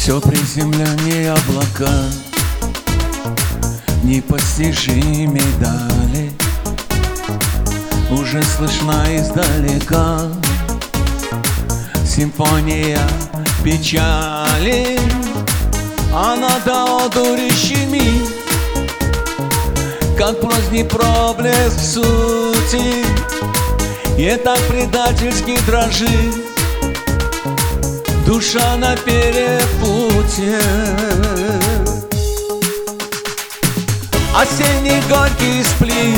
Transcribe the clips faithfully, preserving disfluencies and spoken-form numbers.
Все приземленнее облака, непостижимей дали, уже слышна издалека симфония печали. Она до одури щемит, как поздний проблеск сути, и так предательски дрожит душа на перепутье. Осенний горький сплин,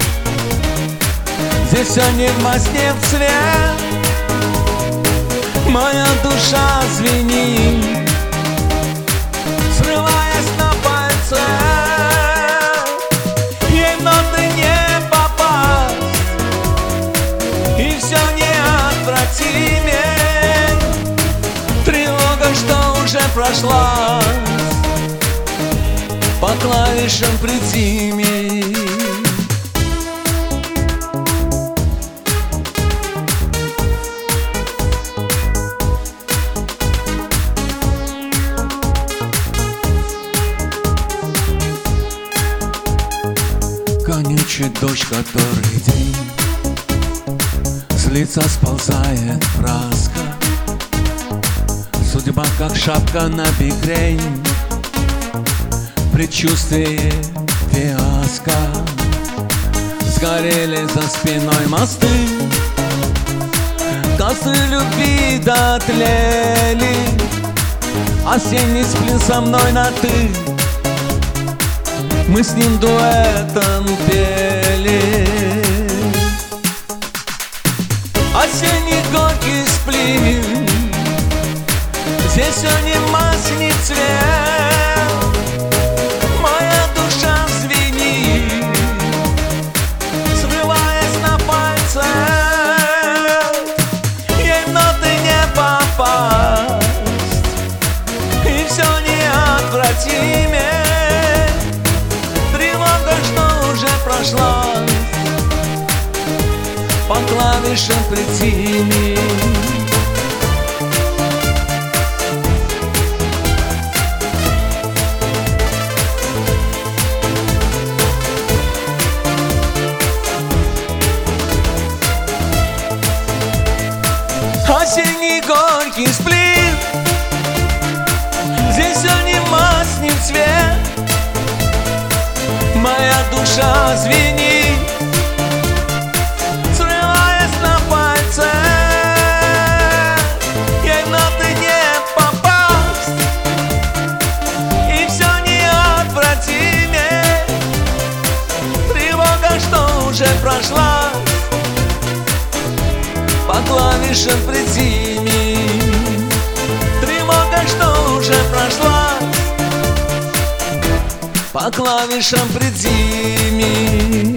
здесь все не в масть, не в цвет. Моя душа звенит, срываясь на пальце. Ей в ноты не попасть, и все неотвратимее. Тревога, что уже прошла, по клавишам предзимий. Конючий дождь, который день, с лица сползает краска. Судьба, как шапка на бикрень, предчувствие фиаско. Сгорели за спиной мосты, костры любви дотлели. Осенний сплин со мной на «ты», мы с ним дуэтом пели. Осенний горький сплин, здесь все не масть, не цвет. Моя душа звенит, срываясь на пальце. Ей в ноты не попасть, и все неотвратимее. Тревога, что уже прошла, по клавишам предзимий. Осенний горький сплин, здесь все не масть, не цвет. Моя душа звенит, срываясь на пальце. Ей в ноты не попасть, и все неотвратимее. Тревога, что уже прошла, по клавишам предзимий. Тревога, что уже прошла, по клавишам предзимий.